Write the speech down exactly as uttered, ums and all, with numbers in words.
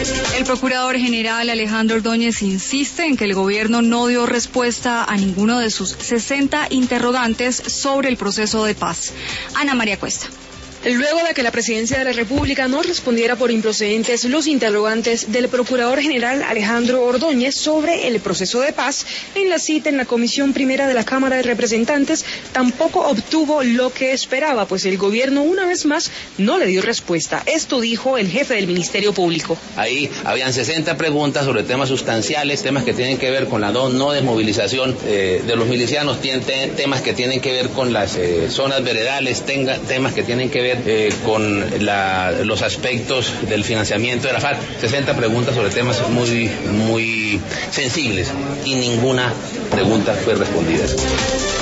El procurador general Alejandro Ordóñez insiste en que el gobierno no dio respuesta a ninguno de sus sesenta interrogantes sobre el proceso de paz. Ana María Cuesta. Luego de que la Presidencia de la República no respondiera por improcedentes los interrogantes del Procurador General Alejandro Ordóñez sobre el proceso de paz, en la cita en la Comisión Primera de la Cámara de Representantes tampoco obtuvo lo que esperaba, pues el gobierno una vez más no le dio respuesta. Esto dijo el jefe del Ministerio Público. Ahí habían sesenta preguntas sobre temas sustanciales, temas que tienen que ver con la no, no desmovilización eh, de los milicianos, tienen temas que tienen que ver con las eh, zonas veredales, tenga, temas que tienen que ver Eh, con la, los aspectos del financiamiento de la FARC. sesenta preguntas sobre temas muy, muy sensibles y ninguna pregunta fue respondida.